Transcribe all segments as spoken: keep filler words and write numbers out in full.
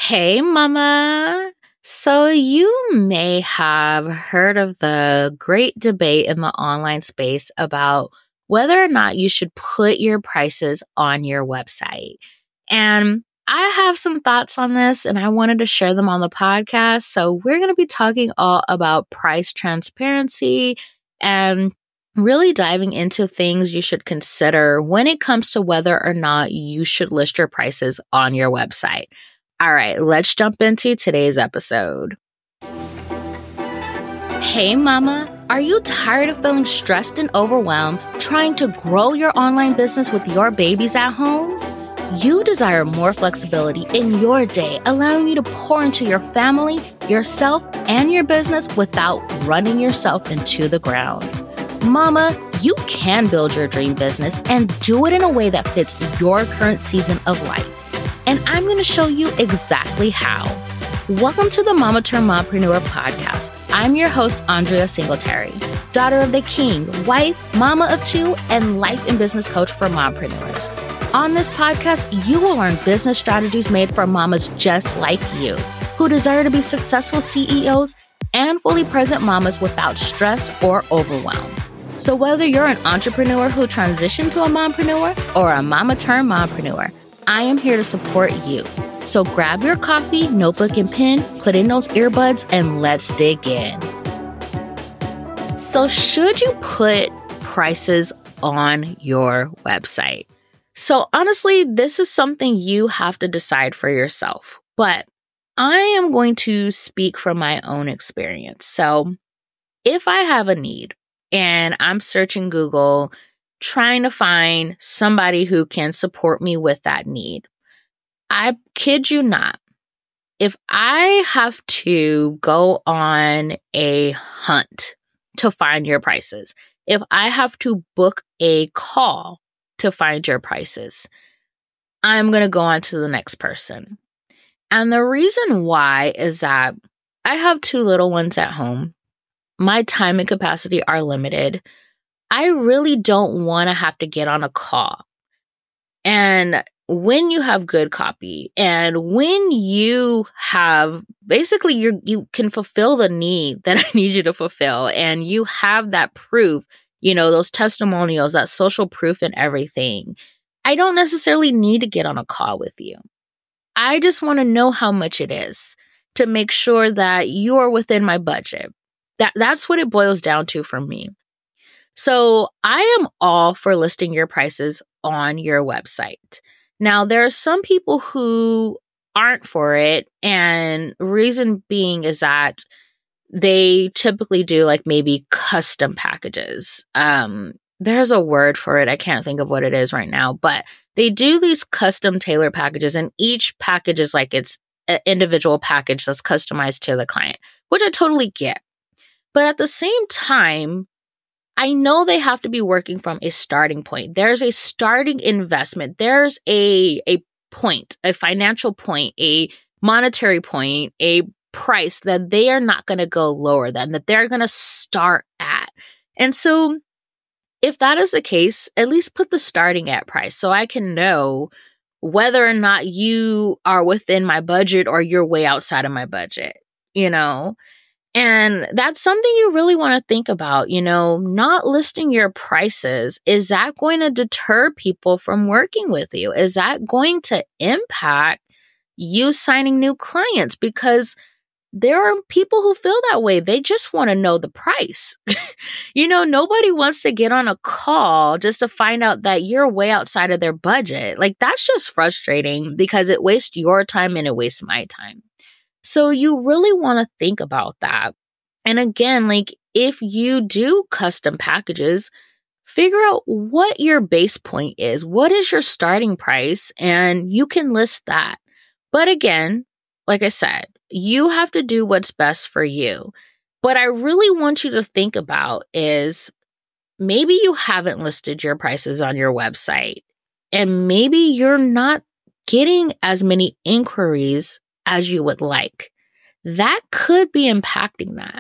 Hey, Mama. So, you may have heard of the great debate in the online space about whether or not you should put your prices on your website. And I have some thoughts on this and I wanted to share them on the podcast. So, we're going to be talking all about price transparency and really diving into things you should consider when it comes to whether or not you should list your prices on your website. All right, let's jump into today's episode. Hey, Mama, are you tired of feeling stressed and overwhelmed trying to grow your online business with your babies at home? You desire more flexibility in your day, allowing you to pour into your family, yourself, and your business without running yourself into the ground. Mama, you can build your dream business and do it in a way that fits your current season of life. And I'm going to show you exactly how. Welcome to the Mama Turned Mompreneur podcast. I'm your host, Andrea Singletary, daughter of the king, wife, mama of two, and life and business coach for mompreneurs. On this podcast, you will learn business strategies made for mamas just like you, who desire to be successful C E Os and fully present mamas without stress or overwhelm. So whether you're an entrepreneur who transitioned to a mompreneur or a mama turned mompreneur, I am here to support you. So grab your coffee, notebook, and pen, put in those earbuds, and let's dig in. So should you put prices on your website? So honestly, this is something you have to decide for yourself. But I am going to speak from my own experience. So if I have a need and I'm searching Google, trying to find somebody who can support me with that need. I kid you not. If I have to go on a hunt to find your prices, if I have to book a call to find your prices, I'm going to go on to the next person. And the reason why is that I have two little ones at home. My time and capacity are limited. I really don't want to have to get on a call. And when you have good copy and when you have basically you you can fulfill the need that I need you to fulfill and you have that proof, you know, those testimonials, that social proof and everything, I don't necessarily need to get on a call with you. I just want to know how much it is to make sure that you're within my budget. That that's what it boils down to for me. So I am all for listing your prices on your website. Now, there are some people who aren't for it. And reason being is that they typically do like maybe custom packages. Um, there's a word for it. I can't think of what it is right now, but they do these custom tailor packages and each package is like it's an individual package that's customized to the client, which I totally get. But at the same time, I know they have to be working from a starting point. There's a starting investment. There's a, a point, a financial point, a monetary point, a price that they are not going to go lower than, that they're going to start at. And so if that is the case, at least put the starting at price so I can know whether or not you are within my budget or you're way outside of my budget, you know? And that's something you really want to think about, you know, not listing your prices. Is that going to deter people from working with you? Is that going to impact you signing new clients? Because there are people who feel that way. They just want to know the price. You know, nobody wants to get on a call just to find out that you're way outside of their budget. Like, that's just frustrating because it wastes your time and it wastes my time. So you really want to think about that. And again, like if you do custom packages, figure out what your base point is. What is your starting price? And you can list that. But again, like I said, you have to do what's best for you. What I really want you to think about is maybe you haven't listed your prices on your website and maybe you're not getting as many inquiries as you would like. That could be impacting that.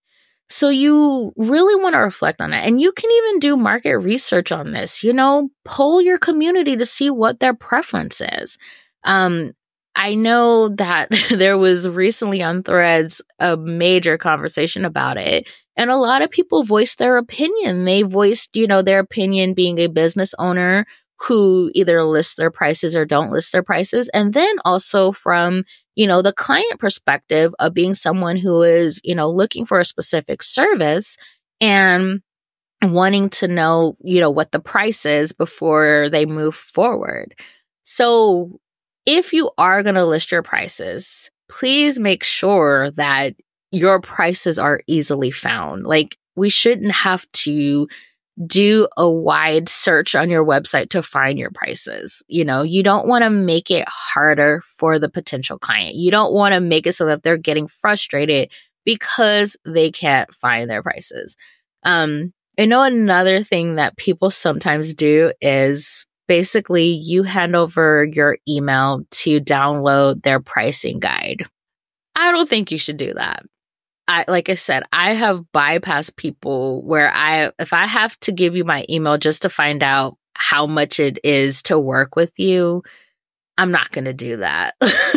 So you really want to reflect on it. And you can even do market research on this, you know, poll your community to see what their preference is. Um, I know that there was recently on Threads a major conversation about it. And a lot of people voiced their opinion. They voiced, you know, their opinion being a business owner who either lists their prices or don't list their prices. And then also from, you know, the client perspective of being someone who is, you know, looking for a specific service and wanting to know, you know, what the price is before they move forward. So if you are going to list your prices, please make sure that your prices are easily found. Like, we shouldn't have to do a wide search on your website to find your prices. You know, you don't want to make it harder for the potential client. You don't want to make it so that they're getting frustrated because they can't find their prices. Um, I know another thing that people sometimes do is basically you hand over your email to download their pricing guide. I don't think you should do that. I, like I said, I have bypassed people where I, if I have to give you my email just to find out how much it is to work with you, I'm not going to do that.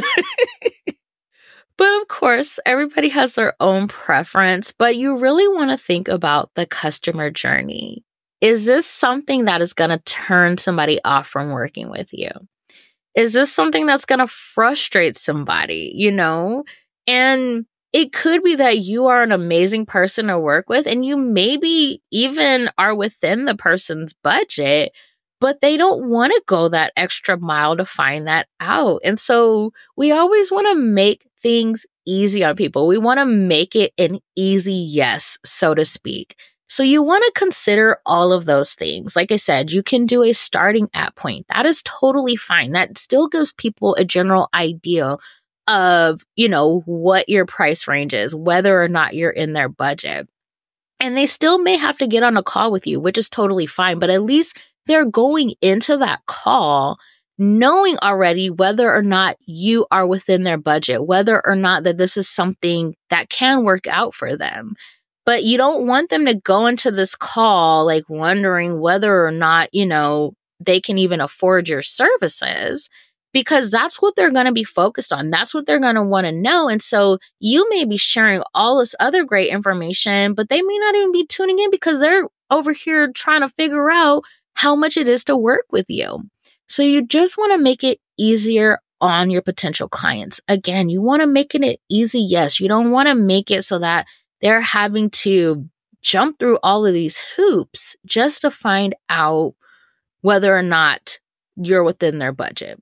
But of course, everybody has their own preference, but you really want to think about the customer journey. Is this something that is going to turn somebody off from working with you? Is this something that's going to frustrate somebody, you know? And it could be that you are an amazing person to work with and you maybe even are within the person's budget, but they don't want to go that extra mile to find that out. And so we always want to make things easy on people. We want to make it an easy yes, so to speak. So you want to consider all of those things. Like I said, you can do a starting at point. That is totally fine. That still gives people a general idea of, you know, what your price range is, whether or not you're in their budget. And they still may have to get on a call with you, which is totally fine. But at least they're going into that call knowing already whether or not you are within their budget, whether or not that this is something that can work out for them. But you don't want them to go into this call like wondering whether or not, you know, they can even afford your services, because that's what they're going to be focused on. That's what they're going to want to know. And so you may be sharing all this other great information, but they may not even be tuning in because they're over here trying to figure out how much it is to work with you. So you just want to make it easier on your potential clients. Again, you want to make it easy. Yes, you don't want to make it so that they're having to jump through all of these hoops just to find out whether or not you're within their budget.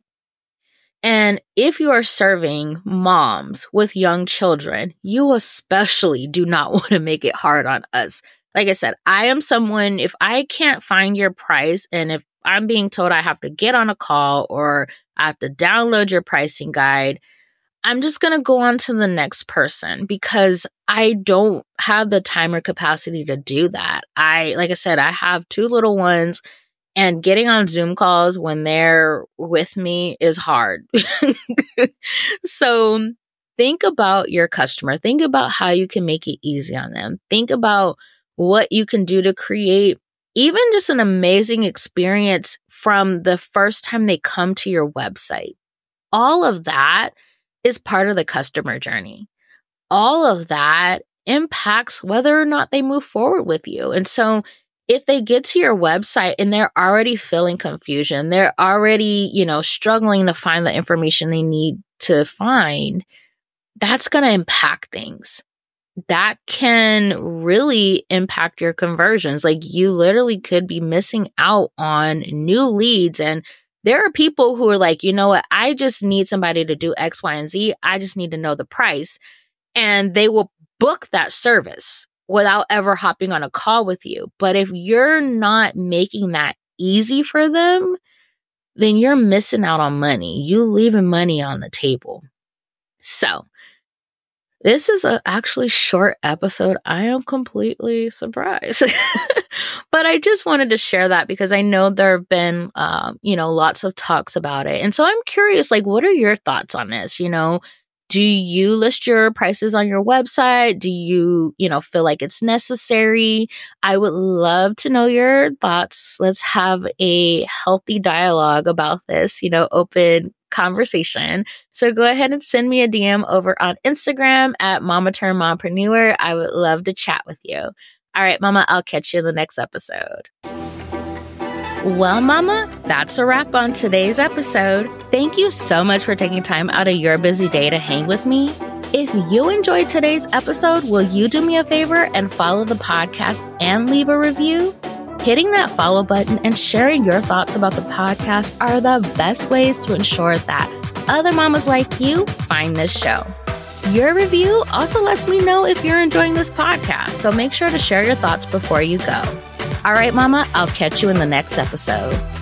And if you are serving moms with young children, you especially do not want to make it hard on us. Like I said, I am someone, if I can't find your price and if I'm being told I have to get on a call or I have to download your pricing guide, I'm just going to go on to the next person because I don't have the time or capacity to do that. I, like I said, I have two little ones and getting on Zoom calls when they're with me is hard. So think about your customer. Think about how you can make it easy on them. Think about what you can do to create even just an amazing experience from the first time they come to your website. All of that is part of the customer journey. All of that impacts whether or not they move forward with you. And so if they get to your website and they're already feeling confusion, they're already, you know, struggling to find the information they need to find, that's going to impact things. That can really impact your conversions. Like, you literally could be missing out on new leads. And there are people who are like, you know what, I just need somebody to do X, Y, and Z. I just need to know the price. And they will book that service without ever hopping on a call with you. But if you're not making that easy for them, then you're missing out on money. You leaving money on the table. So this is a actually short episode. I am completely surprised. But I just wanted to share that because I know there have been, um, you know, lots of talks about it. And so I'm curious, like, what are your thoughts on this? You know, do you list your prices on your website? Do you, you know, feel like it's necessary? I would love to know your thoughts. Let's have a healthy dialogue about this, you know, open conversation. So go ahead and send me a D M over on Instagram at Mama Turned Mompreneur. I would love to chat with you. All right, Mama, I'll catch you in the next episode. Well, Mama, that's a wrap on today's episode. Thank you so much for taking time out of your busy day to hang with me. If you enjoyed today's episode, will you do me a favor and follow the podcast and leave a review? Hitting that follow button and sharing your thoughts about the podcast are the best ways to ensure that other mamas like you find this show. Your review also lets me know if you're enjoying this podcast, so make sure to share your thoughts before you go. All right, Mama, I'll catch you in the next episode.